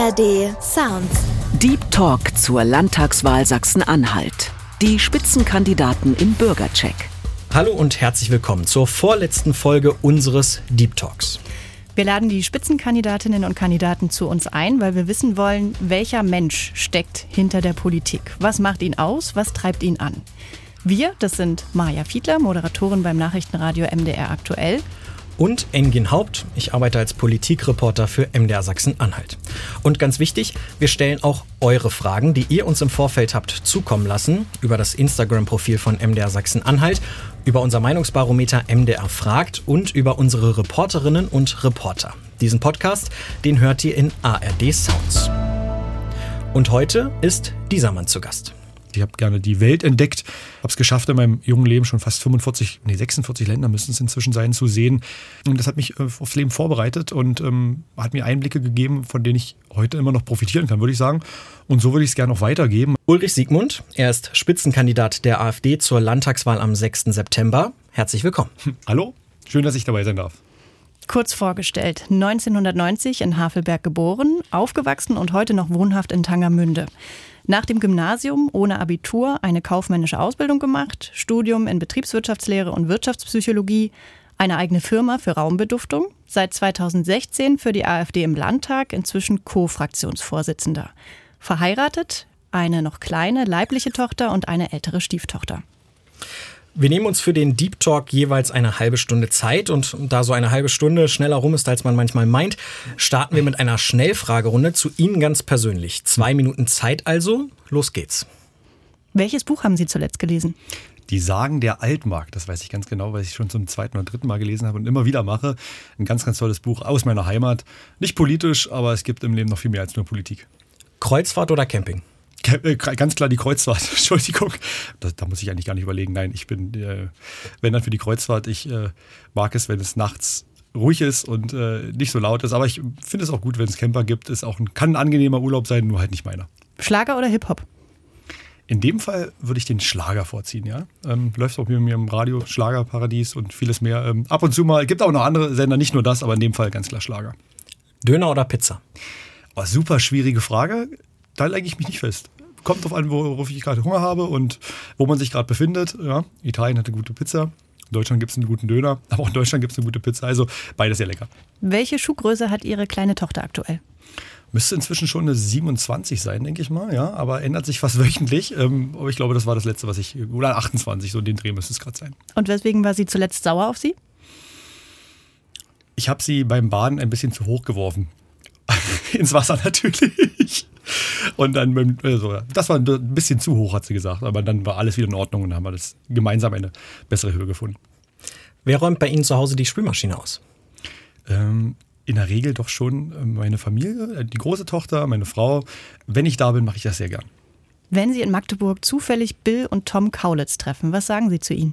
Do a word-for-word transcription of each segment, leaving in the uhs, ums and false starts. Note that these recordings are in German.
R D Sounds. Deep Talk zur Landtagswahl Sachsen-Anhalt. Die Spitzenkandidaten im Bürgercheck. Hallo und herzlich willkommen zur vorletzten Folge unseres Deep Talks. Wir laden die Spitzenkandidatinnen und Kandidaten zu uns ein, weil wir wissen wollen, welcher Mensch steckt hinter der Politik. Was macht ihn aus? Was treibt ihn an? Wir, das sind Maja Fiedler, Moderatorin beim Nachrichtenradio M D R aktuell. Und Engin Haupt, ich arbeite als Politikreporter für M D R Sachsen-Anhalt. Und ganz wichtig, wir stellen auch eure Fragen, die ihr uns im Vorfeld habt zukommen lassen, über das Instagram-Profil von M D R Sachsen-Anhalt, über unser Meinungsbarometer M D R fragt und über unsere Reporterinnen und Reporter. Diesen Podcast, den hört ihr in A R D Sounds. Und heute ist dieser Mann zu Gast. Ich habe gerne die Welt entdeckt, habe es geschafft, in meinem jungen Leben schon fast fünfundvierzig, nee sechsundvierzig Länder müssen es inzwischen sein, zu sehen. Und das hat mich aufs Leben vorbereitet und ähm, hat mir Einblicke gegeben, von denen ich heute immer noch profitieren kann, würde ich sagen. Und so würde ich es gerne auch weitergeben. Ulrich Siegmund, er ist Spitzenkandidat der AfD zur Landtagswahl am sechsten September. Herzlich willkommen. Hallo, schön, dass ich dabei sein darf. Kurz vorgestellt, neunzehnhundertneunzig in Havelberg geboren, aufgewachsen und heute noch wohnhaft in Tangermünde. Nach dem Gymnasium ohne Abitur eine kaufmännische Ausbildung gemacht, Studium in Betriebswirtschaftslehre und Wirtschaftspsychologie, eine eigene Firma für Raumbeduftung, seit zweitausendsechzehn für die AfD im Landtag, inzwischen Co-Fraktionsvorsitzender. Verheiratet, eine noch kleine leibliche Tochter und eine ältere Stieftochter. Wir nehmen uns für den Deep Talk jeweils eine halbe Stunde Zeit und da so eine halbe Stunde schneller rum ist, als man manchmal meint, starten wir mit einer Schnellfragerunde zu Ihnen ganz persönlich. Zwei Minuten Zeit also, los geht's. Welches Buch haben Sie zuletzt gelesen? Die Sagen der Altmark, das weiß ich ganz genau, weil ich schon zum zweiten oder dritten Mal gelesen habe und immer wieder mache. Ein ganz, ganz tolles Buch aus meiner Heimat. Nicht politisch, aber es gibt im Leben noch viel mehr als nur Politik. Kreuzfahrt oder Camping? Ganz klar die Kreuzfahrt, Entschuldigung. Da, da muss ich eigentlich gar nicht überlegen. Nein, ich bin, äh, wenn dann für die Kreuzfahrt. Ich äh, mag es, wenn es nachts ruhig ist und äh, nicht so laut ist. Aber ich finde es auch gut, wenn es Camper gibt. Ist auch ein, kann ein angenehmer Urlaub sein, nur halt nicht meiner. Schlager oder Hip-Hop? In dem Fall würde ich den Schlager vorziehen, ja. Ähm, läuft auch bei mir im Radio, Schlagerparadies und vieles mehr. Ähm, ab und zu mal, gibt auch noch andere Sender, nicht nur das, aber in dem Fall ganz klar Schlager. Döner oder Pizza? Oh, super schwierige Frage. Da lege ich mich nicht fest. Kommt drauf an, worauf ich gerade Hunger habe und wo man sich gerade befindet. Ja, Italien hat eine gute Pizza, in Deutschland gibt es einen guten Döner, aber auch in Deutschland gibt es eine gute Pizza. Also beides sehr lecker. Welche Schuhgröße hat Ihre kleine Tochter aktuell? Müsste inzwischen schon eine siebenundzwanzig sein, denke ich mal. Ja, aber ändert sich fast wöchentlich. Ähm, aber ich glaube, das war das letzte, was ich, oder achtundzwanzig, so in den Dreh müsste es gerade sein. Und weswegen war sie zuletzt sauer auf Sie? Ich habe sie beim Baden ein bisschen zu hoch geworfen. Ins Wasser natürlich. Und dann, also, das war ein bisschen zu hoch, hat sie gesagt. Aber dann war alles wieder in Ordnung und dann haben wir das gemeinsam eine bessere Höhe gefunden. Wer räumt bei Ihnen zu Hause die Spülmaschine aus? Ähm, in der Regel doch schon meine Familie, die große Tochter, meine Frau. Wenn ich da bin, mache ich das sehr gern. Wenn Sie in Magdeburg zufällig Bill und Tom Kaulitz treffen, was sagen Sie zu ihnen?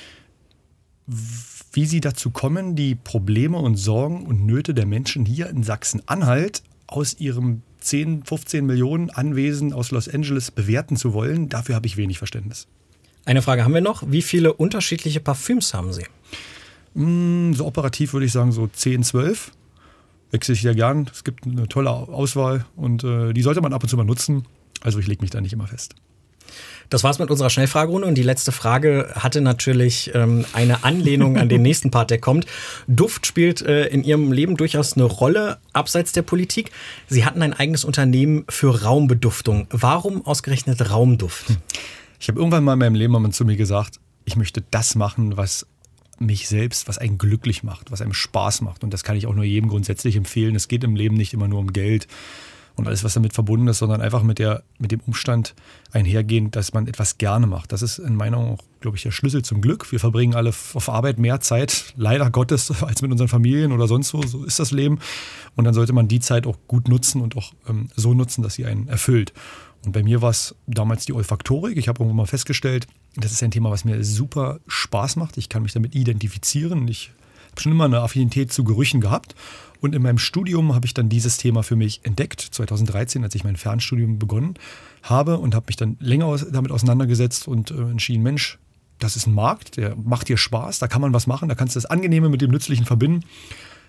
Wie sie dazu kommen, die Probleme und Sorgen und Nöte der Menschen hier in Sachsen-Anhalt aus ihrem zehn, fünfzehn Millionen Anwesen aus Los Angeles bewerten zu wollen, dafür habe ich wenig Verständnis. Eine Frage haben wir noch. Wie viele unterschiedliche Parfüms haben Sie? Mm, so operativ würde ich sagen so zehn, zwölf. Wechsle ich sehr gern. Es gibt eine tolle Auswahl und äh, die sollte man ab und zu mal nutzen. Also ich lege mich da nicht immer fest. Das war's mit unserer Schnellfragerunde und die letzte Frage hatte natürlich ähm, eine Anlehnung an den nächsten Part, der kommt. Duft spielt äh, in Ihrem Leben durchaus eine Rolle abseits der Politik. Sie hatten ein eigenes Unternehmen für Raumbeduftung. Warum ausgerechnet Raumduft? Ich habe irgendwann mal in meinem Leben mal zu mir gesagt, ich möchte das machen, was mich selbst, was einen glücklich macht, was einem Spaß macht. Und das kann ich auch nur jedem grundsätzlich empfehlen. Es geht im Leben nicht immer nur um Geld und alles, was damit verbunden ist, sondern einfach mit, der, mit dem Umstand einhergehend, dass man etwas gerne macht. Das ist in meiner Meinung auch, glaube ich, der Schlüssel zum Glück. Wir verbringen alle auf Arbeit mehr Zeit, leider Gottes, als mit unseren Familien oder sonst wo. So ist das Leben. Und dann sollte man die Zeit auch gut nutzen und auch ähm, so nutzen, dass sie einen erfüllt. Und bei mir war es damals die Olfaktorik. Ich habe irgendwann mal festgestellt, das ist ein Thema, was mir super Spaß macht. Ich kann mich damit identifizieren. Ich habe schon immer eine Affinität zu Gerüchen gehabt. Und in meinem Studium habe ich dann dieses Thema für mich entdeckt, zweitausenddreizehn, als ich mein Fernstudium begonnen habe und habe mich dann länger aus, damit auseinandergesetzt und äh, entschieden, Mensch, das ist ein Markt, der macht dir Spaß, da kann man was machen, da kannst du das Angenehme mit dem Nützlichen verbinden.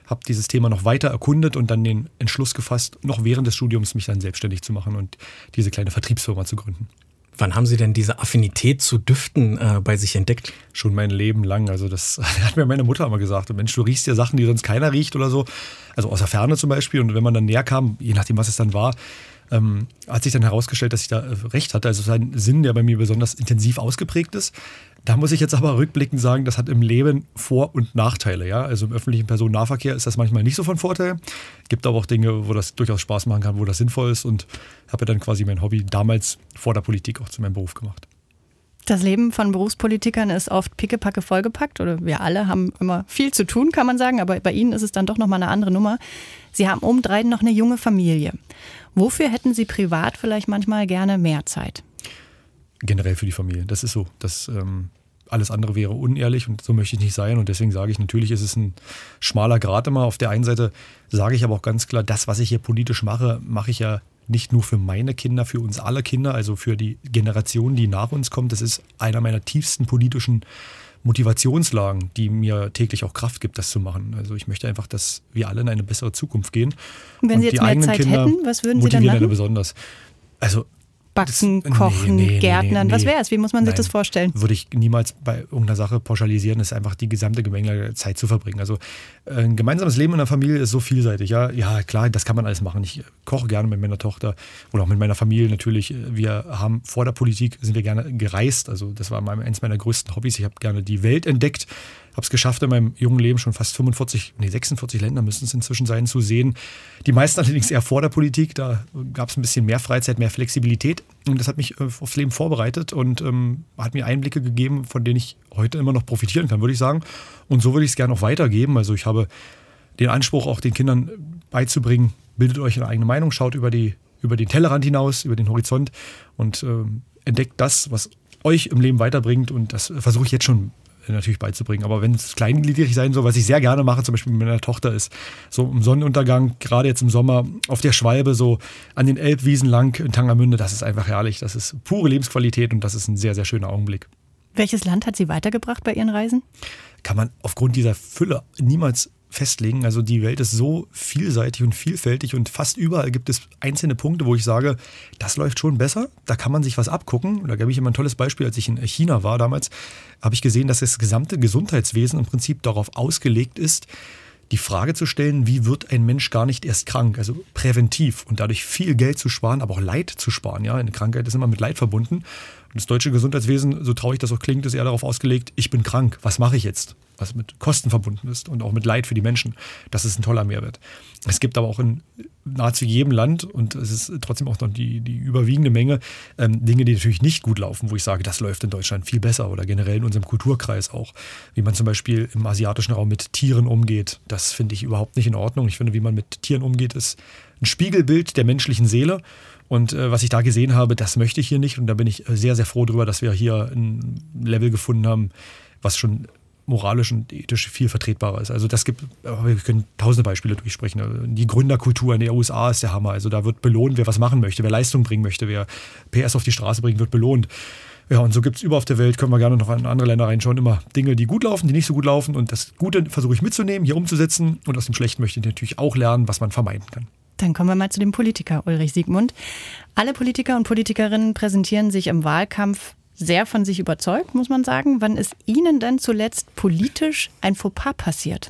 habe dieses Thema noch weiter erkundet und dann den Entschluss gefasst, noch während des Studiums mich dann selbstständig zu machen und diese kleine Vertriebsfirma zu gründen. Wann haben Sie denn diese Affinität zu Düften äh, bei sich entdeckt? Schon mein Leben lang. Also das hat mir meine Mutter immer gesagt. Mensch, du riechst ja Sachen, die sonst keiner riecht oder so. Also aus der Ferne zum Beispiel. Und wenn man dann näher kam, je nachdem, was es dann war, ähm, hat sich dann herausgestellt, dass ich da äh, recht hatte. Also es ist ein Sinn, der bei mir besonders intensiv ausgeprägt ist. Da muss ich jetzt aber rückblickend sagen, das hat im Leben Vor- und Nachteile. Ja? Also im öffentlichen Personennahverkehr ist das manchmal nicht so von Vorteil. Es gibt aber auch Dinge, wo das durchaus Spaß machen kann, wo das sinnvoll ist. Und habe dann quasi mein Hobby damals vor der Politik auch zu meinem Beruf gemacht. Das Leben von Berufspolitikern ist oft pickepacke vollgepackt. Oder wir alle haben immer viel zu tun, kann man sagen. Aber bei Ihnen ist es dann doch nochmal eine andere Nummer. Sie haben obendrein noch eine junge Familie. Wofür hätten Sie privat vielleicht manchmal gerne mehr Zeit? Generell für die Familie. Das ist so. Das, ähm, alles andere wäre unehrlich und so möchte ich nicht sein. Und deswegen sage ich, natürlich ist es ein schmaler Grat immer. Auf der einen Seite sage ich aber auch ganz klar, das, was ich hier politisch mache, mache ich ja nicht nur für meine Kinder, für uns alle Kinder, also für die Generation, die nach uns kommt. Das ist einer meiner tiefsten politischen Motivationslagen, die mir täglich auch Kraft gibt, das zu machen. Also ich möchte einfach, dass wir alle in eine bessere Zukunft gehen. Und wenn Sie jetzt mehr Zeit hätten, was würden Sie dann machen? Besonders. Also Backen, das, kochen, nee, nee, Gärtnern, nee, was wäre es? Wie muss man sich nein, das vorstellen? Würde ich niemals bei irgendeiner Sache pauschalisieren, ist einfach die gesamte Gemengelage Zeit zu verbringen. Also ein gemeinsames Leben in der Familie ist so vielseitig. Ja, ja, klar, das kann man alles machen. Ich koche gerne mit meiner Tochter oder auch mit meiner Familie natürlich. Wir haben vor der Politik, sind wir gerne gereist. Also das war eines meiner größten Hobbys. Ich habe gerne die Welt entdeckt. Habe es geschafft, in meinem jungen Leben schon fast fünfundvierzig, nee, sechsundvierzig Länder müssen es inzwischen sein, zu sehen. Die meisten allerdings eher vor der Politik. Da gab es ein bisschen mehr Freizeit, mehr Flexibilität. Und das hat mich aufs Leben vorbereitet und ähm, hat mir Einblicke gegeben, von denen ich heute immer noch profitieren kann, würde ich sagen. Und so würde ich es gerne auch weitergeben. Also ich habe den Anspruch, auch den Kindern beizubringen, bildet euch eine eigene Meinung, schaut über, die, über den Tellerrand hinaus, über den Horizont und ähm, entdeckt das, was euch im Leben weiterbringt. Und das versuche ich jetzt schon natürlich beizubringen. Aber wenn es kleingliedrig sein soll, was ich sehr gerne mache, zum Beispiel mit meiner Tochter, ist so im Sonnenuntergang, gerade jetzt im Sommer, auf der Schwalbe, so an den Elbwiesen lang in Tangermünde, das ist einfach herrlich. Das ist pure Lebensqualität und das ist ein sehr, sehr schöner Augenblick. Welches Land hat Sie weitergebracht bei Ihren Reisen? Kann man aufgrund dieser Fülle niemals festlegen. Also die Welt ist so vielseitig und vielfältig und fast überall gibt es einzelne Punkte, wo ich sage, das läuft schon besser, da kann man sich was abgucken. Da gebe ich immer ein tolles Beispiel, als ich in China war damals, habe ich gesehen, dass das gesamte Gesundheitswesen im Prinzip darauf ausgelegt ist, die Frage zu stellen, wie wird ein Mensch gar nicht erst krank, also präventiv und dadurch viel Geld zu sparen, aber auch Leid zu sparen. Ja, eine Krankheit ist immer mit Leid verbunden. Und das deutsche Gesundheitswesen, so traurig das auch klingt, ist eher darauf ausgelegt, ich bin krank, was mache ich jetzt? Was mit Kosten verbunden ist und auch mit Leid für die Menschen. Das ist ein toller Mehrwert. Es gibt aber auch in nahezu jedem Land, und es ist trotzdem auch noch die, die überwiegende Menge, ähm, Dinge, die natürlich nicht gut laufen, wo ich sage, das läuft in Deutschland viel besser oder generell in unserem Kulturkreis auch. Wie man zum Beispiel im asiatischen Raum mit Tieren umgeht, das finde ich überhaupt nicht in Ordnung. Ich finde, wie man mit Tieren umgeht, ist ein Spiegelbild der menschlichen Seele. Und äh, was ich da gesehen habe, das möchte ich hier nicht. Und da bin ich sehr, sehr froh drüber, dass wir hier ein Level gefunden haben, was schon moralisch und ethisch viel vertretbarer ist. Also das gibt, wir können tausende Beispiele durchsprechen. Die Gründerkultur in den U S A ist der Hammer. Also da wird belohnt, wer was machen möchte, wer Leistung bringen möchte, wer P S auf die Straße bringt, wird belohnt. Ja, und so gibt es überall auf der Welt, können wir gerne noch in andere Länder reinschauen, immer Dinge, die gut laufen, die nicht so gut laufen. Und das Gute versuche ich mitzunehmen, hier umzusetzen. Und aus dem Schlechten möchte ich natürlich auch lernen, was man vermeiden kann. Dann kommen wir mal zu dem Politiker Ulrich Siegmund. Alle Politiker und Politikerinnen präsentieren sich im Wahlkampf sehr von sich überzeugt, muss man sagen. Wann ist Ihnen denn zuletzt politisch ein Fauxpas passiert?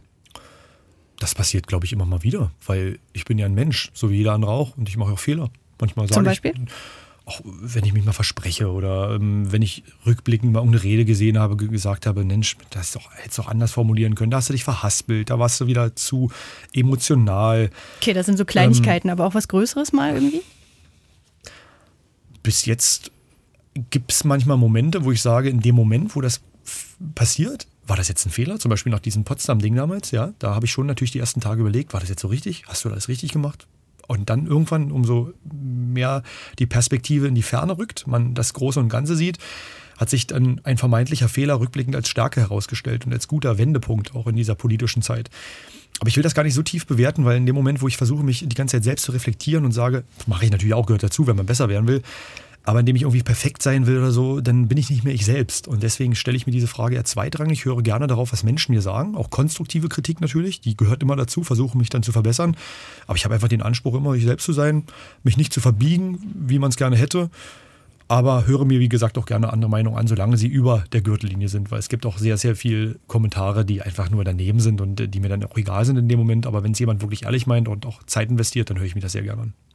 Das passiert, glaube ich, immer mal wieder, weil ich bin ja ein Mensch, so wie jeder andere auch, und ich mache auch Fehler. Manchmal sage Zum Beispiel? ich, auch wenn ich mich mal verspreche oder ähm, wenn ich rückblickend mal irgendeine Rede gesehen habe, gesagt habe, Mensch, das ist doch, hättest du auch anders formulieren können, da hast du dich verhaspelt, da warst du wieder zu emotional. Okay, das sind so Kleinigkeiten, ähm, aber auch was Größeres mal irgendwie? Bis jetzt gibt es manchmal Momente, wo ich sage, in dem Moment, wo das f- passiert, war das jetzt ein Fehler? Zum Beispiel nach diesem Potsdam-Ding damals, ja, da habe ich schon natürlich die ersten Tage überlegt, war das jetzt so richtig? Hast du alles richtig gemacht? Und dann irgendwann, umso mehr die Perspektive in die Ferne rückt, man das Große und Ganze sieht, hat sich dann ein vermeintlicher Fehler rückblickend als Stärke herausgestellt und als guter Wendepunkt auch in dieser politischen Zeit. Aber ich will das gar nicht so tief bewerten, weil in dem Moment, wo ich versuche, mich die ganze Zeit selbst zu reflektieren und sage, das mache ich natürlich auch, gehört dazu, wenn man besser werden will, Aber indem ich irgendwie perfekt sein will oder so, dann bin ich nicht mehr ich selbst. Und deswegen stelle ich mir diese Frage eher zweitrangig. Ich höre gerne darauf, was Menschen mir sagen. Auch konstruktive Kritik natürlich, die gehört immer dazu, versuche mich dann zu verbessern. Aber ich habe einfach den Anspruch, immer ich selbst zu sein, mich nicht zu verbiegen, wie man es gerne hätte. Aber höre mir, wie gesagt, auch gerne andere Meinungen an, solange sie über der Gürtellinie sind. Weil es gibt auch sehr, sehr viele Kommentare, die einfach nur daneben sind und die mir dann auch egal sind in dem Moment. Aber wenn es jemand wirklich ehrlich meint und auch Zeit investiert, dann höre ich mir das sehr gerne an.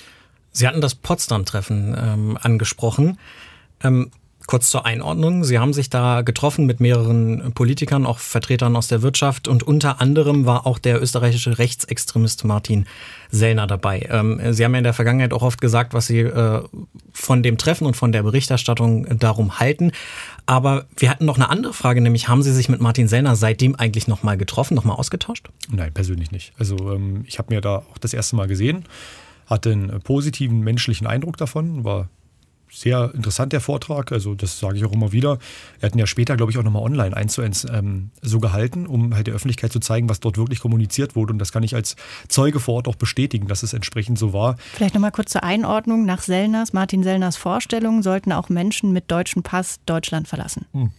Sie hatten das Potsdam-Treffen ähm, angesprochen. Ähm, kurz zur Einordnung. Sie haben sich da getroffen mit mehreren Politikern, auch Vertretern aus der Wirtschaft. Und unter anderem war auch der österreichische Rechtsextremist Martin Sellner dabei. Ähm, Sie haben ja in der Vergangenheit auch oft gesagt, was Sie äh, von dem Treffen und von der Berichterstattung darum halten. Aber wir hatten noch eine andere Frage, nämlich haben Sie sich mit Martin Sellner seitdem eigentlich nochmal getroffen, nochmal ausgetauscht? Nein, persönlich nicht. Also ähm, ich habe mir da auch das erste Mal gesehen. Hatte einen positiven menschlichen Eindruck davon, war sehr interessant der Vortrag, also das sage ich auch immer wieder. Er hat ihn ja später, glaube ich, auch nochmal online eins zu eins ähm, so gehalten, um halt der Öffentlichkeit zu zeigen, was dort wirklich kommuniziert wurde. Und das kann ich als Zeuge vor Ort auch bestätigen, dass es entsprechend so war. Vielleicht nochmal kurz zur Einordnung. Nach Sellners, Martin Sellners Vorstellung sollten auch Menschen mit deutschem Pass Deutschland verlassen. Hm.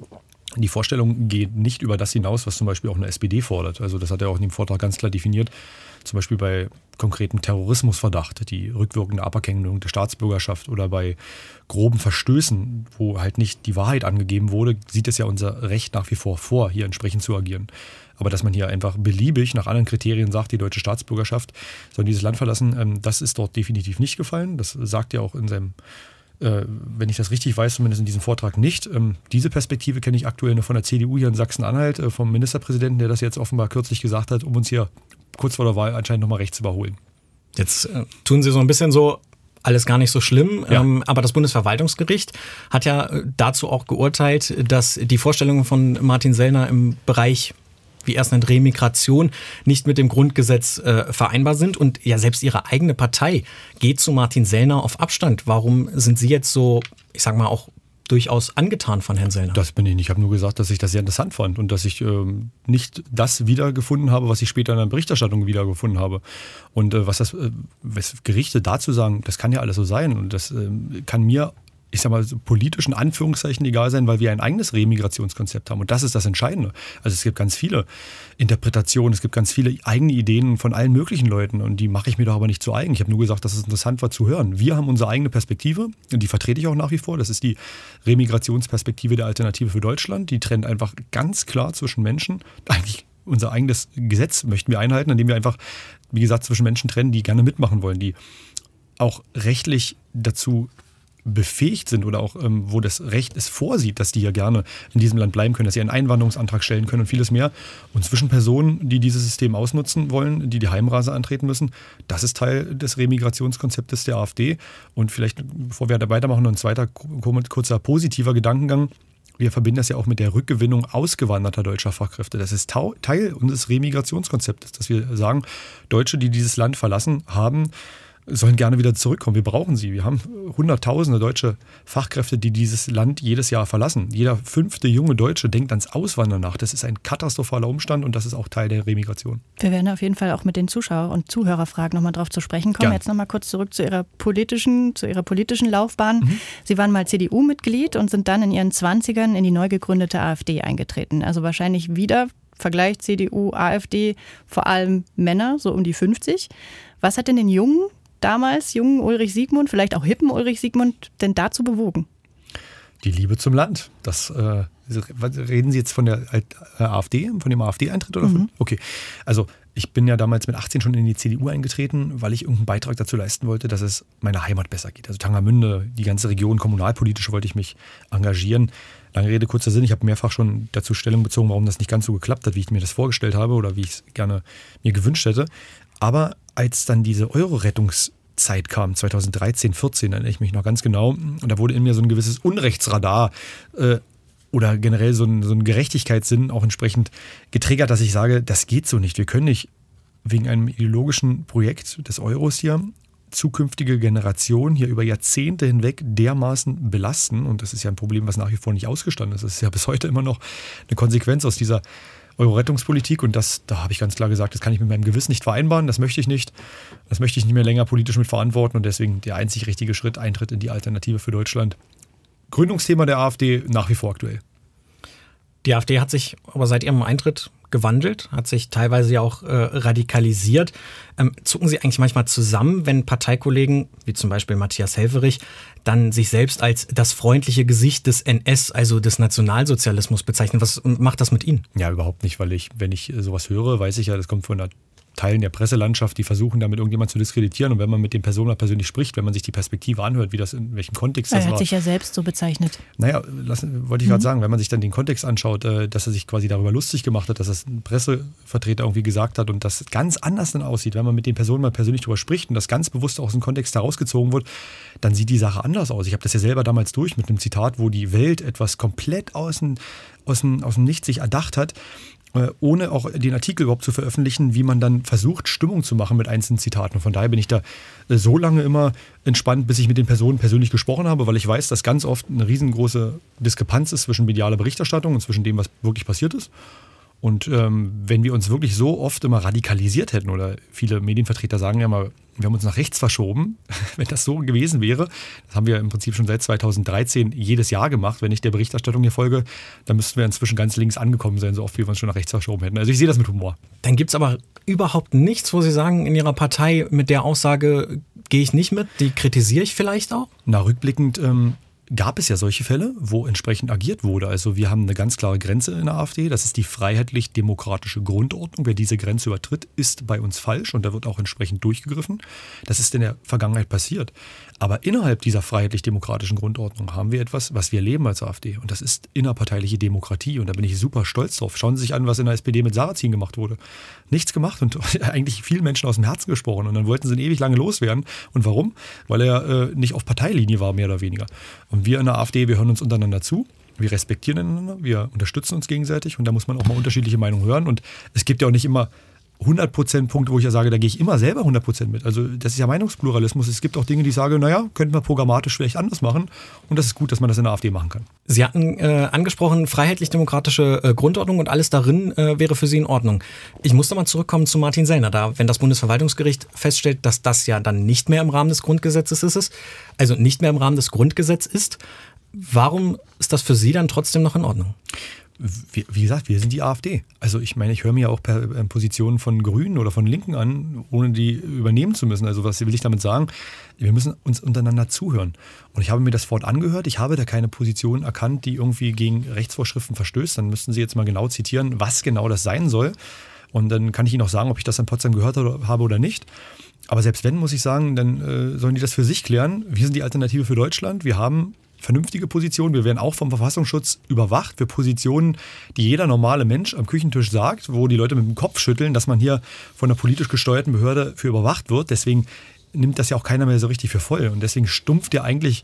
Die Vorstellung geht nicht über das hinaus, was zum Beispiel auch eine S P D fordert. Also das hat er auch in dem Vortrag ganz klar definiert. Zum Beispiel bei konkretem Terrorismusverdacht, die rückwirkende Aberkennung der Staatsbürgerschaft oder bei groben Verstößen, wo halt nicht die Wahrheit angegeben wurde, sieht es ja unser Recht nach wie vor vor, hier entsprechend zu agieren. Aber dass man hier einfach beliebig nach anderen Kriterien sagt, die deutsche Staatsbürgerschaft soll dieses Land verlassen, das ist dort definitiv nicht gefallen. Das sagt er auch in seinem wenn ich das richtig weiß, zumindest in diesem Vortrag nicht. Diese Perspektive kenne ich aktuell nur von der C D U hier in Sachsen-Anhalt, vom Ministerpräsidenten, der das jetzt offenbar kürzlich gesagt hat, um uns hier kurz vor der Wahl anscheinend nochmal rechts zu überholen. Jetzt äh, tun Sie so ein bisschen so, alles gar nicht so schlimm, ja. ähm, aber das Bundesverwaltungsgericht hat ja dazu auch geurteilt, dass die Vorstellungen von Martin Sellner im Bereich, wie er es nennt, Remigration, nicht mit dem Grundgesetz äh, vereinbar sind. Und ja, selbst Ihre eigene Partei geht zu Martin Sellner auf Abstand. Warum sind Sie jetzt so, ich sag mal, auch durchaus angetan von Herrn Sellner? Das bin ich nicht. Ich habe nur gesagt, dass ich das sehr interessant fand und dass ich ähm, nicht das wiedergefunden habe, was ich später in der Berichterstattung wiedergefunden habe. Und äh, was das äh, was Gerichte dazu sagen, das kann ja alles so sein. Und das äh, kann mir, ich sag mal, so politischen Anführungszeichen egal sein, weil wir ein eigenes Remigrationskonzept haben. Und das ist das Entscheidende. Also es gibt ganz viele Interpretationen, es gibt ganz viele eigene Ideen von allen möglichen Leuten und die mache ich mir doch aber nicht zu eigen. Ich habe nur gesagt, dass es interessant war zu hören. Wir haben unsere eigene Perspektive und die vertrete ich auch nach wie vor. Das ist die Remigrationsperspektive der Alternative für Deutschland. Die trennt einfach ganz klar zwischen Menschen. Eigentlich unser eigenes Gesetz möchten wir einhalten, indem wir einfach, wie gesagt, zwischen Menschen trennen, die gerne mitmachen wollen, die auch rechtlich dazu befähigt sind oder auch ähm, wo das Recht es vorsieht, dass die ja gerne in diesem Land bleiben können, dass sie einen Einwanderungsantrag stellen können und vieles mehr. Und zwischen Personen, die dieses System ausnutzen wollen, die die Heimreise antreten müssen, das ist Teil des Remigrationskonzeptes der AfD. Und vielleicht, bevor wir da weitermachen, noch ein zweiter kurzer positiver Gedankengang. Wir verbinden das ja auch mit der Rückgewinnung ausgewanderter deutscher Fachkräfte. Das ist Teil unseres Remigrationskonzeptes, dass wir sagen, Deutsche, die dieses Land verlassen haben, sollen gerne wieder zurückkommen. Wir brauchen sie. Wir haben hunderttausende deutsche Fachkräfte, die dieses Land jedes Jahr verlassen. Jeder fünfte junge Deutsche denkt ans Auswandern nach. Das ist ein katastrophaler Umstand und das ist auch Teil der Remigration. Wir werden auf jeden Fall auch mit den Zuschauer- und Zuhörerfragen nochmal drauf zu sprechen kommen. Gern. Jetzt nochmal kurz zurück zu Ihrer politischen, zu Ihrer politischen Laufbahn. Mhm. Sie waren mal C D U-Mitglied und sind dann in Ihren Zwanzigern in die neu gegründete AfD eingetreten. Also wahrscheinlich wieder Vergleich C D U, AfD, vor allem Männer, so um die fünfzig. Was hat denn den Jungen damals, jungen Ulrich Siegmund, vielleicht auch hippen Ulrich Siegmund, denn dazu bewogen? Die Liebe zum Land. Das äh, reden Sie jetzt von der AfD, von dem AfD-Eintritt oder von? Mhm. Okay. Also ich bin ja damals mit achtzehn schon in die C D U eingetreten, weil ich irgendeinen Beitrag dazu leisten wollte, dass es meiner Heimat besser geht. Also Tangermünde, die ganze Region, kommunalpolitisch wollte ich mich engagieren. Lange Rede, kurzer Sinn. Ich habe mehrfach schon dazu Stellung bezogen, warum das nicht ganz so geklappt hat, wie ich mir das vorgestellt habe oder wie ich es gerne mir gewünscht hätte. Aber als dann diese Euro-Rettungszeit kam, zweitausenddreizehn, vierzehn, erinnere ich mich noch ganz genau, und da wurde in mir so ein gewisses Unrechtsradar äh, oder generell so ein, so ein Gerechtigkeitssinn auch entsprechend getriggert, dass ich sage, das geht so nicht. Wir können nicht wegen einem ideologischen Projekt des Euros hier zukünftige Generationen hier über Jahrzehnte hinweg dermaßen belasten. Und das ist ja ein Problem, was nach wie vor nicht ausgestanden ist. Das ist ja bis heute immer noch eine Konsequenz aus dieser Euro-Rettungspolitik und das, da habe ich ganz klar gesagt, das kann ich mit meinem Gewissen nicht vereinbaren, das möchte ich nicht. Das möchte ich nicht mehr länger politisch mit verantworten und deswegen der einzig richtige Schritt, Eintritt in die Alternative für Deutschland. Gründungsthema der AfD nach wie vor aktuell. Die AfD hat sich aber seit ihrem Eintritt gewandelt, hat sich teilweise ja auch äh, radikalisiert. Ähm, zucken Sie eigentlich manchmal zusammen, wenn Parteikollegen, wie zum Beispiel Matthias Helfferich, dann sich selbst als das freundliche Gesicht des N S, also des Nationalsozialismus bezeichnen? Was macht das mit Ihnen? Ja, überhaupt nicht, weil ich, wenn ich sowas höre, weiß ich ja, das kommt von der Teilen der Presselandschaft, die versuchen, damit irgendjemand zu diskreditieren. Und wenn man mit den Personen persönlich spricht, wenn man sich die Perspektive anhört, wie das in welchem Kontext das war. Er hat sich ja selbst so bezeichnet. Naja, lassen, wollte ich mhm. gerade sagen, wenn man sich dann den Kontext anschaut, dass er sich quasi darüber lustig gemacht hat, dass das ein Pressevertreter irgendwie gesagt hat und das ganz anders dann aussieht, wenn man mit den Personen mal persönlich darüber spricht und das ganz bewusst aus dem Kontext herausgezogen wird, dann sieht die Sache anders aus. Ich habe das ja selber damals durch mit einem Zitat, wo die Welt etwas komplett aus dem, aus dem, aus dem Nichts sich erdacht hat, ohne auch den Artikel überhaupt zu veröffentlichen, wie man dann versucht, Stimmung zu machen mit einzelnen Zitaten. Und von daher bin ich da so lange immer entspannt, bis ich mit den Personen persönlich gesprochen habe, weil ich weiß, dass ganz oft eine riesengroße Diskrepanz ist zwischen medialer Berichterstattung und zwischen dem, was wirklich passiert ist. Und ähm, wenn wir uns wirklich so oft immer radikalisiert hätten, oder viele Medienvertreter sagen ja mal, wir haben uns nach rechts verschoben, wenn das so gewesen wäre, das haben wir im Prinzip schon seit zweitausenddreizehn jedes Jahr gemacht, wenn ich der Berichterstattung hier folge, dann müssten wir inzwischen ganz links angekommen sein, so oft wie wir uns schon nach rechts verschoben hätten. Also ich sehe das mit Humor. Dann gibt es aber überhaupt nichts, wo Sie sagen, in Ihrer Partei mit der Aussage gehe ich nicht mit, die kritisiere ich vielleicht auch? Na, rückblickend ähm, gab es ja solche Fälle, wo entsprechend agiert wurde. Also wir haben eine ganz klare Grenze in der AfD, das ist die freiheitlich-demokratische Grundordnung. Wer diese Grenze übertritt, ist bei uns falsch und da wird auch entsprechend durchgegriffen. Das ist in der Vergangenheit passiert. Aber innerhalb dieser freiheitlich-demokratischen Grundordnung haben wir etwas, was wir leben als AfD und das ist innerparteiliche Demokratie und da bin ich super stolz drauf. Schauen Sie sich an, was in der S P D mit Sarrazin gemacht wurde. Nichts gemacht und eigentlich vielen Menschen aus dem Herzen gesprochen und dann wollten sie ihn ewig lange loswerden. Und warum? Weil er äh, nicht auf Parteilinie war, mehr oder weniger. Und wir in der AfD, wir hören uns untereinander zu, wir respektieren einander, wir unterstützen uns gegenseitig und da muss man auch mal unterschiedliche Meinungen hören und es gibt ja auch nicht immer hundert Prozent Punkte, wo ich ja sage, da gehe ich immer selber hundert Prozent mit. Also das ist ja Meinungspluralismus. Es gibt auch Dinge, die ich sage, naja, könnten wir programmatisch vielleicht anders machen und das ist gut, dass man das in der AfD machen kann. Sie hatten äh, angesprochen, freiheitlich-demokratische äh, Grundordnung und alles darin äh, wäre für Sie in Ordnung. Ich muss nochmal zurückkommen zu Martin Sellner. Da, wenn das Bundesverwaltungsgericht feststellt, dass das ja dann nicht mehr im Rahmen des Grundgesetzes ist, also nicht mehr im Rahmen des Grundgesetzes ist, warum ist das für Sie dann trotzdem noch in Ordnung? Wie, wie gesagt, wir sind die AfD. Also ich meine, ich höre mir ja auch per, per Positionen von Grünen oder von Linken an, ohne die übernehmen zu müssen. Also was will ich damit sagen? Wir müssen uns untereinander zuhören. Und ich habe mir das Wort angehört. Ich habe da keine Position erkannt, die irgendwie gegen Rechtsvorschriften verstößt. Dann müssten Sie jetzt mal genau zitieren, was genau das sein soll. Und dann kann ich Ihnen auch sagen, ob ich das in Potsdam gehört habe oder nicht. Aber selbst wenn, muss ich sagen, dann äh, sollen die das für sich klären. Wir sind die Alternative für Deutschland. Wir haben vernünftige Positionen. Wir werden auch vom Verfassungsschutz überwacht für Positionen, die jeder normale Mensch am Küchentisch sagt, wo die Leute mit dem Kopf schütteln, dass man hier von einer politisch gesteuerten Behörde für überwacht wird. Deswegen nimmt das ja auch keiner mehr so richtig für voll. Und deswegen stumpft ja eigentlich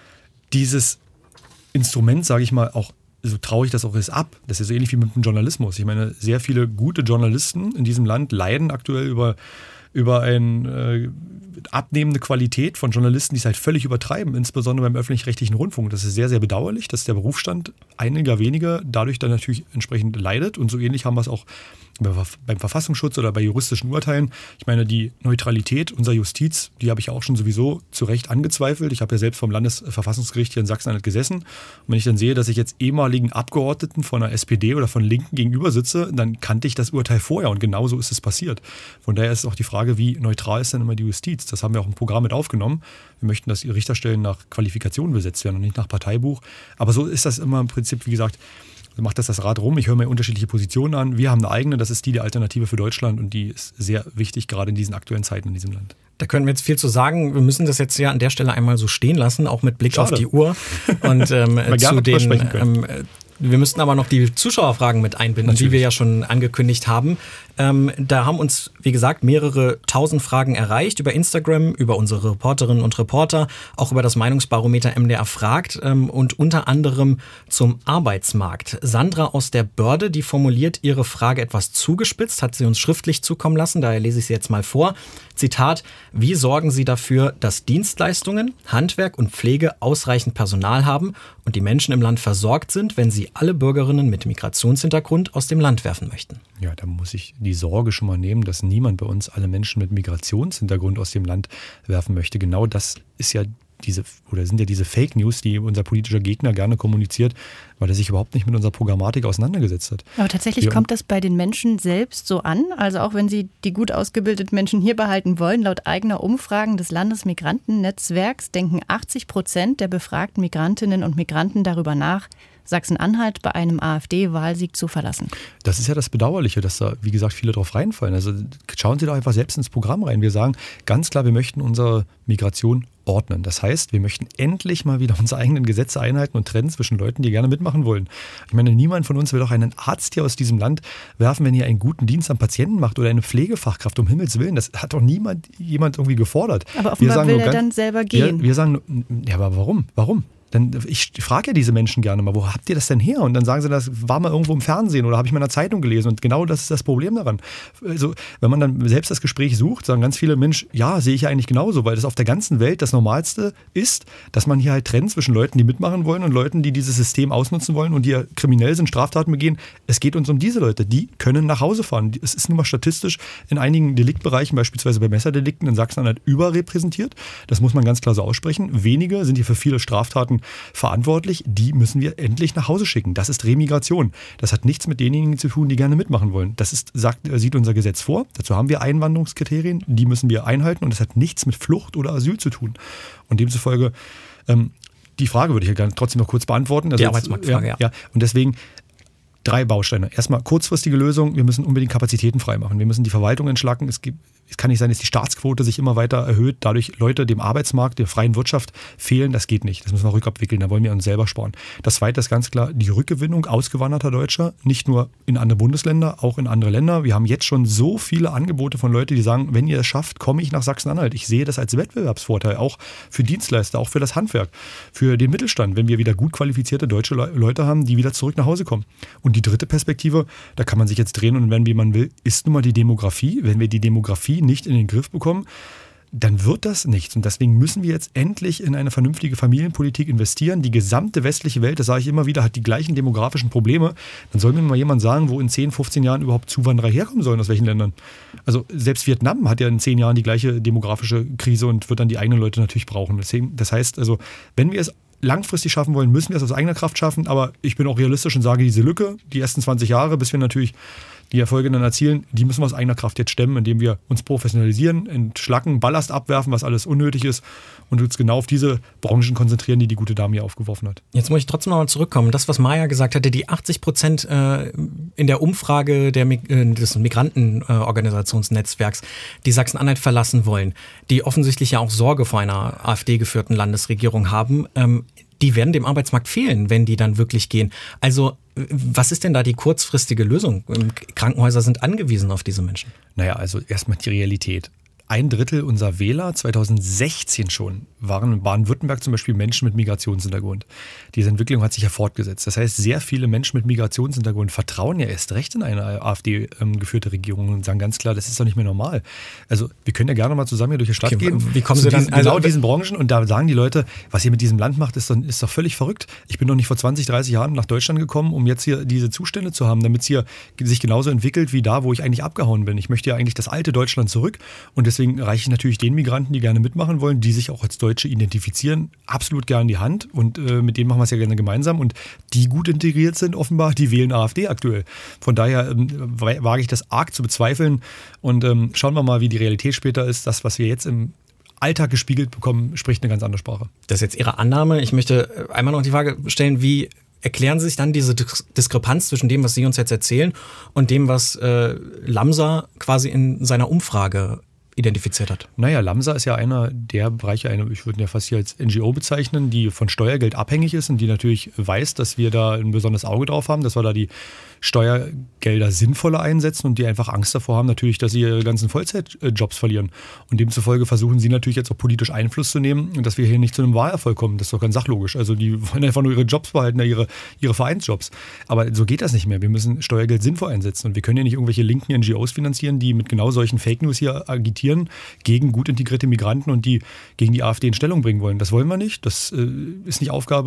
dieses Instrument, sage ich mal, auch, so traurig das auch ist, ab. Das ist so ähnlich wie mit dem Journalismus. Ich meine, sehr viele gute Journalisten in diesem Land leiden aktuell über über eine äh, abnehmende Qualität von Journalisten, die es halt völlig übertreiben, insbesondere beim öffentlich-rechtlichen Rundfunk. Das ist sehr, sehr bedauerlich, dass der Berufsstand einiger weniger dadurch dann natürlich entsprechend leidet. Und so ähnlich haben wir es auch beim Verfassungsschutz oder bei juristischen Urteilen. Ich meine, die Neutralität unserer Justiz, die habe ich auch schon sowieso zu Recht angezweifelt. Ich habe ja selbst vom Landesverfassungsgericht hier in Sachsen-Anhalt gesessen. Und wenn ich dann sehe, dass ich jetzt ehemaligen Abgeordneten von der S P D oder von Linken gegenüber sitze, dann kannte ich das Urteil vorher und genauso ist es passiert. Von daher ist auch die Frage, wie neutral ist denn immer die Justiz? Das haben wir auch im Programm mit aufgenommen. Wir möchten, dass die Richterstellen nach Qualifikation besetzt werden und nicht nach Parteibuch. Aber so ist das immer im Prinzip, wie gesagt, macht das das Rad rum. Ich höre mir unterschiedliche Positionen an. Wir haben eine eigene, das ist die der Alternative für Deutschland und die ist sehr wichtig, gerade in diesen aktuellen Zeiten in diesem Land. Da können wir jetzt viel zu sagen. Wir müssen das jetzt ja an der Stelle einmal so stehen lassen, auch mit Blick Schade. auf die Uhr. Und ähm, zu den, ähm, wir müssten aber noch die Zuschauerfragen mit einbinden, Natürlich. die wir ja schon angekündigt haben. Ähm, da haben uns, wie gesagt, mehrere tausend Fragen erreicht über Instagram, über unsere Reporterinnen und Reporter, auch über das Meinungsbarometer M D R fragt ähm, und unter anderem zum Arbeitsmarkt. Sandra aus der Börde, die formuliert ihre Frage etwas zugespitzt, hat sie uns schriftlich zukommen lassen, daher lese ich sie jetzt mal vor. Zitat: Wie sorgen Sie dafür, dass Dienstleistungen, Handwerk und Pflege ausreichend Personal haben und die Menschen im Land versorgt sind, wenn sie alle Bürgerinnen mit Migrationshintergrund aus dem Land werfen möchten. Ja, da muss ich die Sorge schon mal nehmen, dass niemand bei uns alle Menschen mit Migrationshintergrund aus dem Land werfen möchte. Genau das ist ja diese, oder sind ja diese Fake News, die unser politischer Gegner gerne kommuniziert, weil er sich überhaupt nicht mit unserer Programmatik auseinandergesetzt hat. Aber tatsächlich Wir, kommt das bei den Menschen selbst so an, also auch wenn sie die gut ausgebildeten Menschen hier behalten wollen, laut eigener Umfragen des Landesmigrantennetzwerks denken achtzig Prozent der befragten Migrantinnen und Migranten darüber nach, Sachsen-Anhalt bei einem AfD-Wahlsieg zu verlassen. Das ist ja das Bedauerliche, dass da, wie gesagt, viele drauf reinfallen. Also schauen Sie doch einfach selbst ins Programm rein. Wir sagen ganz klar, wir möchten unsere Migration ordnen. Das heißt, wir möchten endlich mal wieder unsere eigenen Gesetze einhalten und trennen zwischen Leuten, die gerne mitmachen wollen. Ich meine, niemand von uns will doch einen Arzt hier aus diesem Land werfen, wenn er einen guten Dienst am Patienten macht oder eine Pflegefachkraft, um Himmels Willen. Das hat doch niemand jemand irgendwie gefordert. Aber offenbar will er ganz, dann selber gehen. Wir, wir sagen, ja, aber warum? Warum? Dann, ich frage ja diese Menschen gerne mal, wo habt ihr das denn her? Und dann sagen sie, das war mal irgendwo im Fernsehen oder habe ich mal in einer Zeitung gelesen. Und genau das ist das Problem daran. Also, wenn man dann selbst das Gespräch sucht, sagen ganz viele Menschen, ja, sehe ich ja eigentlich genauso, weil das auf der ganzen Welt das Normalste ist, dass man hier halt trennt zwischen Leuten, die mitmachen wollen und Leuten, die dieses System ausnutzen wollen und die ja kriminell sind, Straftaten begehen. Es geht uns um diese Leute, die können nach Hause fahren. Es ist nun mal statistisch in einigen Deliktbereichen, beispielsweise bei Messerdelikten in Sachsen-Anhalt, überrepräsentiert. Das muss man ganz klar so aussprechen. Wenige sind hier für viele Straftaten verantwortlich, die müssen wir endlich nach Hause schicken. Das ist Remigration. Das hat nichts mit denjenigen zu tun, die gerne mitmachen wollen. Das ist, sagt, sieht unser Gesetz vor. Dazu haben wir Einwanderungskriterien, die müssen wir einhalten und das hat nichts mit Flucht oder Asyl zu tun. Und demzufolge, ähm, die Frage würde ich ja gerne trotzdem noch kurz beantworten. Also die Arbeitsmarktfrage, ja, ja. ja. Und deswegen drei Bausteine. Erstmal kurzfristige Lösung. Wir müssen unbedingt Kapazitäten freimachen. Wir müssen die Verwaltung entschlacken. Es gibt Es kann nicht sein, dass die Staatsquote sich immer weiter erhöht, dadurch Leute dem Arbeitsmarkt, der freien Wirtschaft fehlen. Das geht nicht. Das müssen wir rückabwickeln. Da wollen wir uns selber sparen. Das Zweite ist ganz klar die Rückgewinnung ausgewanderter Deutscher, nicht nur in andere Bundesländer, auch in andere Länder. Wir haben jetzt schon so viele Angebote von Leuten, die sagen, wenn ihr es schafft, komme ich nach Sachsen-Anhalt. Ich sehe das als Wettbewerbsvorteil, auch für Dienstleister, auch für das Handwerk, für den Mittelstand, wenn wir wieder gut qualifizierte deutsche Leute haben, die wieder zurück nach Hause kommen. Und die dritte Perspektive, da kann man sich jetzt drehen und wenden, wie man will, ist nun mal die Demografie. Wenn wir die Demografie nicht in den Griff bekommen, dann wird das nichts. Und deswegen müssen wir jetzt endlich in eine vernünftige Familienpolitik investieren. Die gesamte westliche Welt, das sage ich immer wieder, hat die gleichen demografischen Probleme. Dann soll mir mal jemand sagen, wo in zehn, fünfzehn Jahren überhaupt Zuwanderer herkommen sollen, aus welchen Ländern. Also selbst Vietnam hat ja in zehn Jahren die gleiche demografische Krise und wird dann die eigenen Leute natürlich brauchen. Deswegen, das heißt, also, wenn wir es langfristig schaffen wollen, müssen wir es aus eigener Kraft schaffen. Aber ich bin auch realistisch und sage, diese Lücke, die ersten zwanzig Jahre, bis wir natürlich die Erfolge dann erzielen, die müssen wir aus eigener Kraft jetzt stemmen, indem wir uns professionalisieren, entschlacken, Ballast abwerfen, was alles unnötig ist und uns genau auf diese Branchen konzentrieren, die die gute Dame hier aufgeworfen hat. Jetzt muss ich trotzdem noch mal zurückkommen. Das, was Maja gesagt hatte, die achtzig Prozent in der Umfrage der, des Migrantenorganisationsnetzwerks, die Sachsen-Anhalt verlassen wollen, die offensichtlich ja auch Sorge vor einer AfD-geführten Landesregierung haben, die werden dem Arbeitsmarkt fehlen, wenn die dann wirklich gehen. Also was ist denn da die kurzfristige Lösung? Krankenhäuser sind angewiesen auf diese Menschen. Naja, also erstmal die Realität. Ein Drittel unserer Wähler, zweitausendsechzehn schon, waren in Baden-Württemberg zum Beispiel Menschen mit Migrationshintergrund. Diese Entwicklung hat sich ja fortgesetzt. Das heißt, sehr viele Menschen mit Migrationshintergrund vertrauen ja erst recht in eine AfD-geführte Regierung und sagen ganz klar, das ist doch nicht mehr normal. Also wir können ja gerne mal zusammen hier durch die Stadt okay, gehen. Wie kommen Sie dann? Diesen, also, genau diesen Branchen und da sagen die Leute, was ihr mit diesem Land macht, ist doch, ist doch völlig verrückt. Ich bin doch nicht vor zwanzig, dreißig Jahren nach Deutschland gekommen, um jetzt hier diese Zustände zu haben, damit es hier sich genauso entwickelt wie da, wo ich eigentlich abgehauen bin. Ich möchte ja eigentlich das alte Deutschland zurück und deswegen reiche ich natürlich den Migranten, die gerne mitmachen wollen, die sich auch als Deutsche identifizieren, absolut gerne die Hand und äh, mit denen machen wir es ja gerne gemeinsam und die gut integriert sind offenbar, die wählen AfD aktuell. Von daher ähm, wage ich das arg zu bezweifeln und ähm, schauen wir mal, wie die Realität später ist. Das, was wir jetzt im Alltag gespiegelt bekommen, spricht eine ganz andere Sprache. Das ist jetzt Ihre Annahme. Ich möchte einmal noch die Frage stellen, wie erklären Sie sich dann diese Diskrepanz zwischen dem, was Sie uns jetzt erzählen und dem, was äh, Lamsa quasi in seiner Umfrage identifiziert hat? Naja, Lamsa ist ja einer der Bereiche, eine, ich würde ihn ja fast hier als N G O bezeichnen, die von Steuergeld abhängig ist und die natürlich weiß, dass wir da ein besonderes Auge drauf haben, dass wir da die Steuergelder sinnvoller einsetzen und die einfach Angst davor haben natürlich, dass sie ihre ganzen Vollzeitjobs verlieren. Und demzufolge versuchen sie natürlich jetzt auch politisch Einfluss zu nehmen und dass wir hier nicht zu einem Wahlerfolg kommen. Das ist doch ganz sachlogisch. Also die wollen einfach nur ihre Jobs behalten, ihre, ihre Vereinsjobs. Aber so geht das nicht mehr. Wir müssen Steuergeld sinnvoll einsetzen und wir können ja nicht irgendwelche linken N G Os finanzieren, die mit genau solchen Fake News hier agitieren gegen gut integrierte Migranten und die gegen die AfD in Stellung bringen wollen. Das wollen wir nicht. Das äh, ist nicht Aufgabe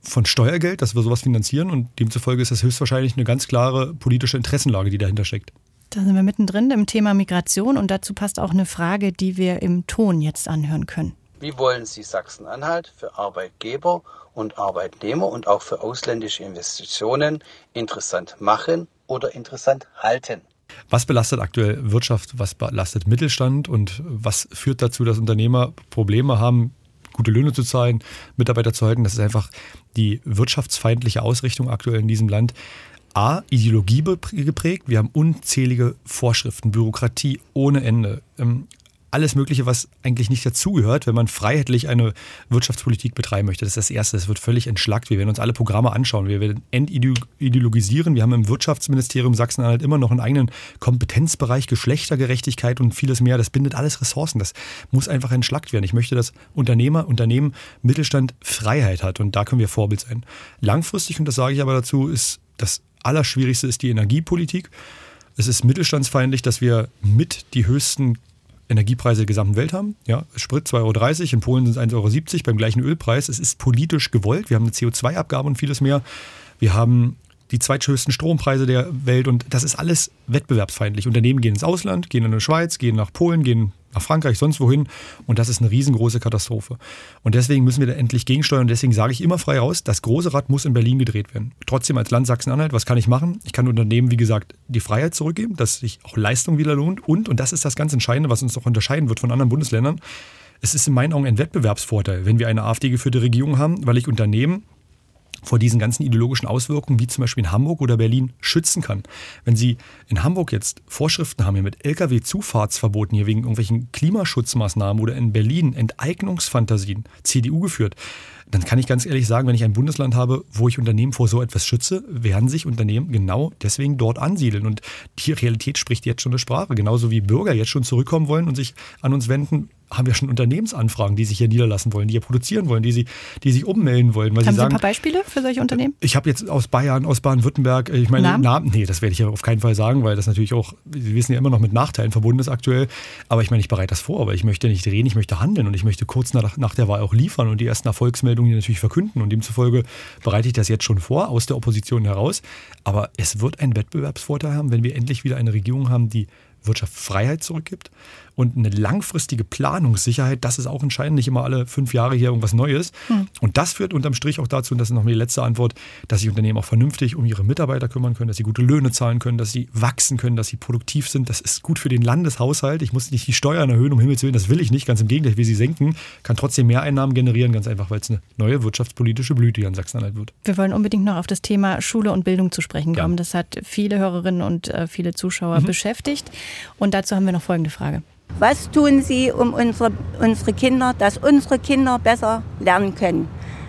von Steuergeld, dass wir sowas finanzieren und demzufolge ist das höchstwahrscheinlich eine ganz klare politische Interessenlage, die dahinter steckt. Da sind wir mittendrin im Thema Migration und dazu passt auch eine Frage, die wir im Ton jetzt anhören können. Wie wollen Sie Sachsen-Anhalt für Arbeitgeber und Arbeitnehmer und auch für ausländische Investitionen interessant machen oder interessant halten? Was belastet aktuell Wirtschaft, was belastet Mittelstand und was führt dazu, dass Unternehmer Probleme haben, gute Löhne zu zahlen, Mitarbeiter zu halten? Das ist einfach die wirtschaftsfeindliche Ausrichtung aktuell in diesem Land. A, Ideologie geprägt. Wir haben unzählige Vorschriften, Bürokratie ohne Ende. Ähm, alles Mögliche, was eigentlich nicht dazugehört, wenn man freiheitlich eine Wirtschaftspolitik betreiben möchte. Das ist das Erste. Das wird völlig entschlackt. Wir werden uns alle Programme anschauen. Wir werden entideologisieren. Wir haben im Wirtschaftsministerium Sachsen-Anhalt immer noch einen eigenen Kompetenzbereich, Geschlechtergerechtigkeit und vieles mehr. Das bindet alles Ressourcen. Das muss einfach entschlackt werden. Ich möchte, dass Unternehmer, Unternehmen, Mittelstand Freiheit hat. Und da können wir Vorbild sein. Langfristig, und das sage ich aber dazu, ist das Allerschwierigste ist die Energiepolitik. Es ist mittelstandsfeindlich, dass wir mit die höchsten Energiepreise der gesamten Welt haben. Ja, Sprit zwei Euro dreißig, in Polen sind es eins Euro siebzig beim gleichen Ölpreis. Es ist politisch gewollt. Wir haben eine C O zwei Abgabe und vieles mehr. Wir haben die zweithöchsten Strompreise der Welt und das ist alles wettbewerbsfeindlich. Unternehmen gehen ins Ausland, gehen in die Schweiz, gehen nach Polen, gehen nach Frankreich, sonst wohin und das ist eine riesengroße Katastrophe. Und deswegen müssen wir da endlich gegensteuern und deswegen sage ich immer frei raus, das große Rad muss in Berlin gedreht werden. Trotzdem als Land Sachsen-Anhalt, was kann ich machen? Ich kann Unternehmen, wie gesagt, die Freiheit zurückgeben, dass sich auch Leistung wieder lohnt und, und das ist das ganz Entscheidende, was uns auch unterscheiden wird von anderen Bundesländern, es ist in meinen Augen ein Wettbewerbsvorteil, wenn wir eine AfD-geführte Regierung haben, weil ich Unternehmen vor diesen ganzen ideologischen Auswirkungen, wie zum Beispiel in Hamburg oder Berlin, schützen kann. Wenn Sie in Hamburg jetzt Vorschriften haben, hier mit L K W-Zufahrtsverboten, hier wegen irgendwelchen Klimaschutzmaßnahmen oder in Berlin Enteignungsfantasien, C D U geführt, dann kann ich ganz ehrlich sagen, wenn ich ein Bundesland habe, wo ich Unternehmen vor so etwas schütze, werden sich Unternehmen genau deswegen dort ansiedeln. Und die Realität spricht jetzt schon eine Sprache. Genauso wie Bürger jetzt schon zurückkommen wollen und sich an uns wenden, haben wir schon Unternehmensanfragen, die sich hier niederlassen wollen, die hier produzieren wollen, die, sie, die sich ummelden wollen. Weil haben sie sagen, Sie ein paar Beispiele für solche Unternehmen? Ich habe jetzt aus Bayern, aus Baden-Württemberg, ich meine, Namen? Namen, nee, das werde ich ja auf keinen Fall sagen, weil das natürlich auch, Sie wissen ja immer noch mit Nachteilen verbunden ist aktuell. Aber ich meine, ich bereite das vor, aber ich möchte nicht reden, ich möchte handeln und ich möchte kurz nach, nach der Wahl auch liefern und die ersten Erfolgsmeldungen hier natürlich verkünden. Und demzufolge bereite ich das jetzt schon vor, aus der Opposition heraus. Aber es wird einen Wettbewerbsvorteil haben, wenn wir endlich wieder eine Regierung haben, die Wirtschaft Freiheit zurückgibt und eine langfristige Planungssicherheit, das ist auch entscheidend, nicht immer alle fünf Jahre hier irgendwas Neues. Hm. Und das führt unterm Strich auch dazu, und das ist noch die letzte Antwort, dass sich Unternehmen auch vernünftig um ihre Mitarbeiter kümmern können, dass sie gute Löhne zahlen können, dass sie wachsen können, dass sie produktiv sind. Das ist gut für den Landeshaushalt. Ich muss nicht die Steuern erhöhen, um Himmels Willen, das will ich nicht. Ganz im Gegenteil, ich will sie senken, kann trotzdem Mehreinnahmen generieren, ganz einfach, weil es eine neue wirtschaftspolitische Blüte hier in Sachsen-Anhalt wird. Wir wollen unbedingt noch auf das Thema Schule und Bildung zu sprechen kommen. Ja. Das hat viele Hörerinnen und äh, viele Zuschauer mhm. beschäftigt. Und dazu haben wir noch folgende Frage. Was tun Sie, um unsere, unsere Kinder, dass unsere Kinder besser lernen können,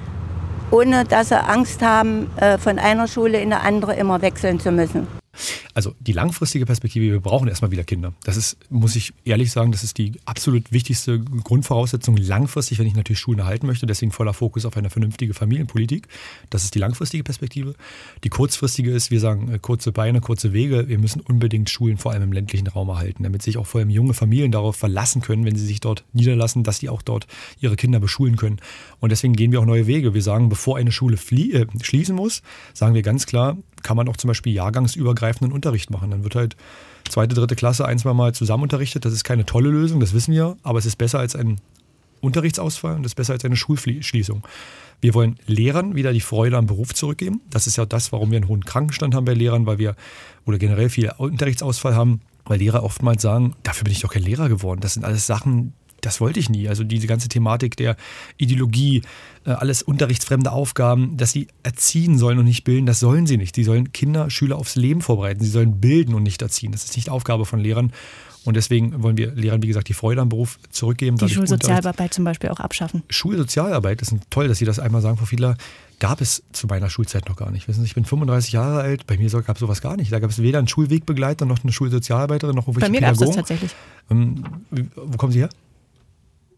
ohne dass sie Angst haben, von einer Schule in eine andere immer wechseln zu müssen? Also die langfristige Perspektive, wir brauchen erstmal wieder Kinder. Das ist, muss ich ehrlich sagen, das ist die absolut wichtigste Grundvoraussetzung langfristig, wenn ich natürlich Schulen erhalten möchte. Deswegen voller Fokus auf eine vernünftige Familienpolitik. Das ist die langfristige Perspektive. Die kurzfristige ist, wir sagen, kurze Beine, kurze Wege. Wir müssen unbedingt Schulen vor allem im ländlichen Raum erhalten, damit sich auch vor allem junge Familien darauf verlassen können, wenn sie sich dort niederlassen, dass die auch dort ihre Kinder beschulen können. Und deswegen gehen wir auch neue Wege. Wir sagen, bevor eine Schule flie- äh, schließen muss, sagen wir ganz klar, kann man auch zum Beispiel jahrgangsübergreifenden Unterricht machen. Dann wird halt zweite, dritte Klasse ein, zwei Mal zusammen unterrichtet. Das ist keine tolle Lösung, das wissen wir, aber es ist besser als ein Unterrichtsausfall und es ist besser als eine Schulschließung. Wir wollen Lehrern wieder die Freude am Beruf zurückgeben. Das ist ja das, warum wir einen hohen Krankenstand haben bei Lehrern, weil wir oder generell viel Unterrichtsausfall haben, weil Lehrer oftmals sagen, dafür bin ich doch kein Lehrer geworden. Das sind alles Sachen, das wollte ich nie. Also diese ganze Thematik der Ideologie, alles unterrichtsfremde Aufgaben, dass sie erziehen sollen und nicht bilden, das sollen sie nicht. Sie sollen Kinder, Schüler aufs Leben vorbereiten. Sie sollen bilden und nicht erziehen. Das ist nicht Aufgabe von Lehrern. Und deswegen wollen wir Lehrern, wie gesagt, die Freude am Beruf zurückgeben. Die Schulsozialarbeit zum Beispiel auch abschaffen. Schulsozialarbeit, das ist toll, dass Sie das einmal sagen, Frau Fiedler, gab es zu meiner Schulzeit noch gar nicht. Wissen Sie, ich bin fünfunddreißig Jahre alt, bei mir gab es sowas gar nicht. Da gab es weder einen Schulwegbegleiter noch eine Schulsozialarbeiterin noch irgendwelche Bei mir gab es das tatsächlich. Ähm, wo kommen Sie her?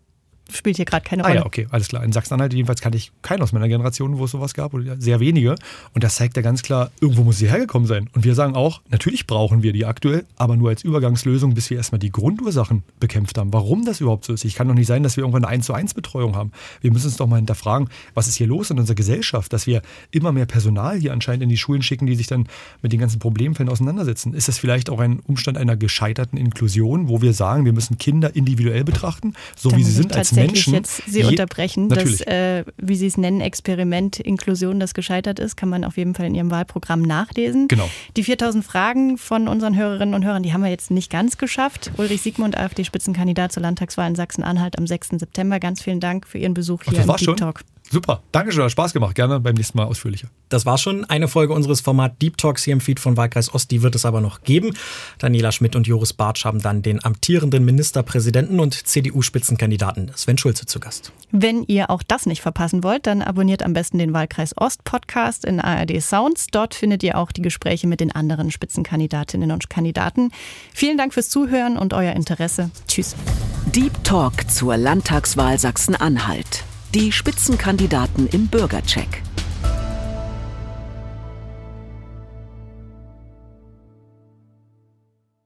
spielt hier gerade keine Ah Rolle. ja, okay, alles klar. In Sachsen-Anhalt jedenfalls kannte ich keinen aus meiner Generation, wo es sowas gab, oder sehr wenige. Und das zeigt ja ganz klar, irgendwo muss sie hergekommen sein. Und wir sagen auch, natürlich brauchen wir die aktuell, aber nur als Übergangslösung, bis wir erstmal die Grundursachen bekämpft haben. Warum das überhaupt so ist. Ich kann doch nicht sein, dass wir irgendwann eine eins zu eins Betreuung haben. Wir müssen uns doch mal hinterfragen, was ist hier los in unserer Gesellschaft, dass wir immer mehr Personal hier anscheinend in die Schulen schicken, die sich dann mit den ganzen Problemfällen auseinandersetzen. Ist das vielleicht auch ein Umstand einer gescheiterten Inklusion, wo wir sagen, wir müssen Kinder individuell betrachten, so Da wie sie muss sind ich als tatsächlich Menschen? jetzt Sie Je- unterbrechen. Das, Natürlich. äh, wie Sie es nennen, Experiment Inklusion, das gescheitert ist, kann man auf jeden Fall in Ihrem Wahlprogramm nachlesen. Genau. Die viertausend Fragen von unseren Hörerinnen und Hörern, die haben wir jetzt nicht ganz geschafft. Ulrich Siegmund, AfD-Spitzenkandidat zur Landtagswahl in Sachsen-Anhalt am sechsten September. Ganz vielen Dank für Ihren Besuch Ach, hier das im war's Deep schon? Talk. Super, Dankeschön, hat Spaß gemacht. Gerne beim nächsten Mal ausführlicher. Das war schon eine Folge unseres Format Deep Talks hier im Feed von Wahlkreis Ost. Die wird es aber noch geben. Daniela Schmidt und Joris Bartsch haben dann den amtierenden Ministerpräsidenten und C D U-Spitzenkandidaten Sven Schulze zu Gast. Wenn ihr auch das nicht verpassen wollt, dann abonniert am besten den Wahlkreis Ost Podcast in A R D Sounds. Dort findet ihr auch die Gespräche mit den anderen Spitzenkandidatinnen und Kandidaten. Vielen Dank fürs Zuhören und euer Interesse. Tschüss. Deep Talk zur Landtagswahl Sachsen-Anhalt. Die Spitzenkandidaten im Bürgercheck.